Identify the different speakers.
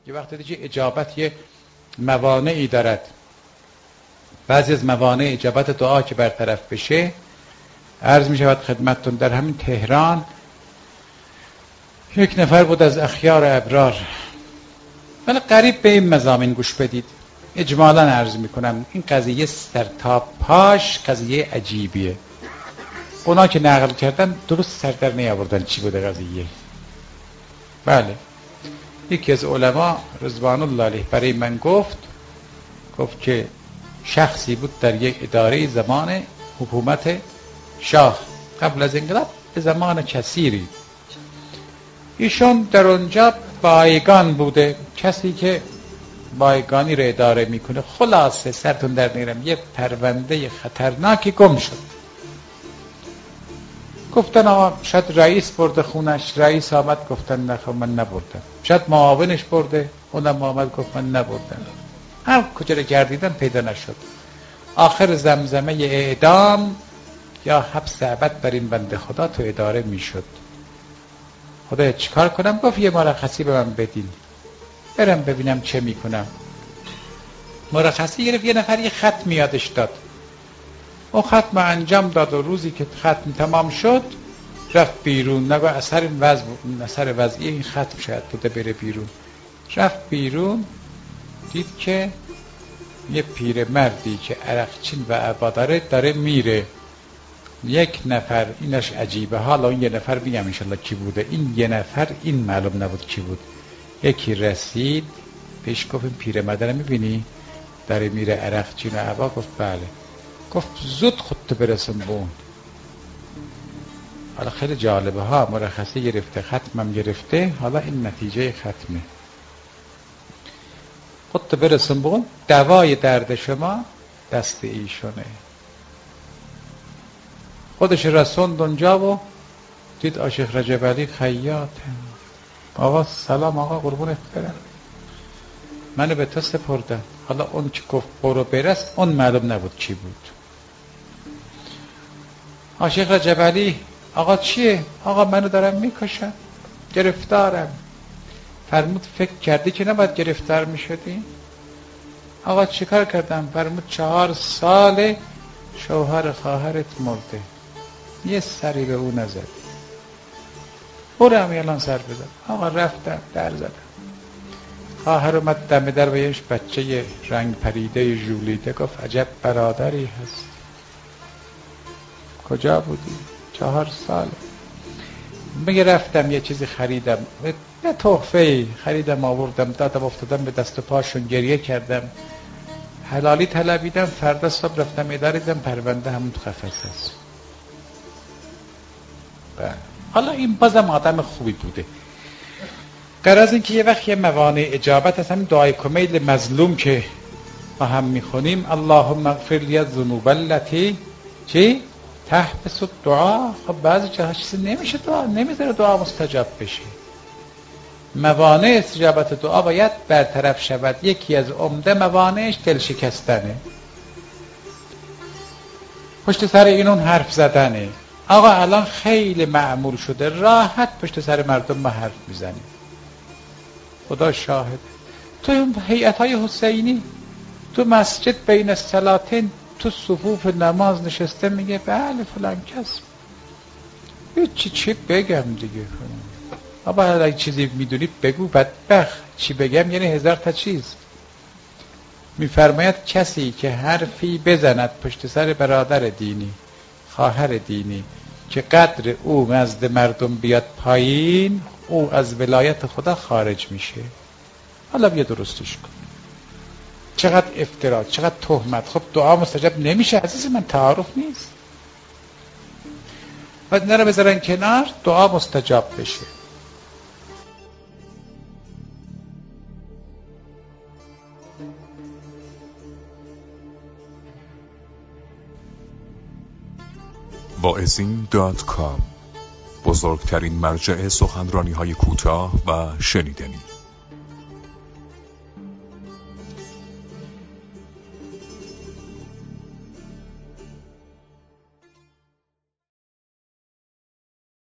Speaker 1: یه وقت دیگه اجابت یه موانعی دارد. بعضی از موانع اجابت دعا که برطرف بشه، عرض می شود خدمتتون در همین تهران یک نفر بود از اخیار ابرار، ولی قریب به این مضامین گوش بدید. اجمالاً عرض می کنم این قضیه سر تا پاش قضیه عجیبیه. اونا که نقل کردن درست سر در نیاوردن چی بوده قضیه. بله، یکی از علما رضوان الله علیه برای من گفت که شخصی بود در یک اداره زمان حکومت شاه قبل از انقلاب به زمان کثیری، ایشون در اونجا بایگان بوده، کسی که بایگانی رو اداره میکنه. خلاصه سرتون در نیرم یه پرونده خطرناکی گم شد. گفتن آقا شاید رئیس برده خونش، رئیس آمد گفتن نه من نبردم، شاید معاونش برده، اونم آمد گفت من نبردم. هر کجا رو گردیدن پیدا نشد. آخر زمزمه اعدام یا حبس ابد بر این بنده خدا تو اداره میشد. خدا چیکار کنم؟ گفت یه مرخصی به من بدین برم ببینم چه میکنم. مرخصی گرفت، یه نفر یه ختم یادش داد، اون ختم انجام داد و روزی که ختم تمام شد رفت بیرون. نگاه اثر وضعی این ختم شاید بوده بره بیرون. رفت بیرون دید که یه پیرمردی که عرقچین و عبا داره میره. یک نفر، اینش عجیبه، حالا این یه نفر میگم انشالله کی بوده. این یه نفر این معلوم نبود کی بود. یکی رسید پیش گفت این پیرمرد رو میبینی داره میره عرقچین و عبا؟ گفت بله. گفت زود خودتو برسون به اون. حالا خیلی جالبه ها، مرخصی گرفته، ختمم گرفته، حالا این نتیجه ختمه. خودتو برسون به اون، دوای درد شما دست ایشونه. خودش رسوند اونجا و دید آشیخ رجب علی خیاطه. آقا سلام، آقا قربونت برم، منو به تو سپردم. حالا اون که گفت برو برس اون معلوم نبود چی بود. آشیخ رجب علی آقا چیه؟ آقا منو دارم میکشن، گرفتارم. فرمود فکر کردی که نباید گرفتار میشدی؟ آقا چیکار کردم؟ فرمود 4 سال شوهر خواهرت مرده، یه سری به او نزد، برو هم الان سر بزن. آقا رفتم در زدم. خواهر اومد دم در و یهش بچه رنگ پریده ژولیده. گفت عجب برادری هست، کجا بودی؟ 4 سال. میگه رفتم یه چیزی خریدم، یه تحفه خریدم آوردم دادم، افتادم به دست و پاشون، گریه کردم، حلالی طلبیدم. فردا صبح رفتم اداره دیدم پرونده همون تو قفس است. حالا این بازم آدم خوبی بوده. غرض این که یه وقت یه موانع اجابت هست. همین دعای کمیل مظلوم که ما هم میخونیم اللهم اغفر لی الذنوب التي چی؟ تحبس الدعا. خب بعضی جاها چیزی نمیشه دعا، نمیذاره دعا مستجاب بشه. موانع استجابت دعا باید برطرف شود. یکی از عمده موانعش دل شکستنه، پشت سر اینون حرف زدنه. آقا الان خیلی معمول شده راحت پشت سر مردم ما حرف میزنیم. خدا شاهد، تو این هیئت‌های حسینی تو مسجد بین الصلاتین تو صفوف نماز نشسته میگه بله فلان کس. چی بگم دیگه؟ آبا اگه چیزی میدونی بگو، بدبخت چی بگم یعنی 1000 تا چیز. میفرماید کسی که حرفی بزند پشت سر برادر دینی، خواهر دینی، که قدر او نزد مردم بیاد پایین، او از ولایت خدا خارج میشه. حالا بیا درستش کن. چقدر افترا، چقدر تهمت. خب دعا مستجاب نمیشه عزیز من، تعارف نیست. باید نره بذارن کنار، دعا مستجاب بشه.
Speaker 2: واعظین.com، بزرگترین مرجع سخنرانی‌های کوتاه و شنیدنی.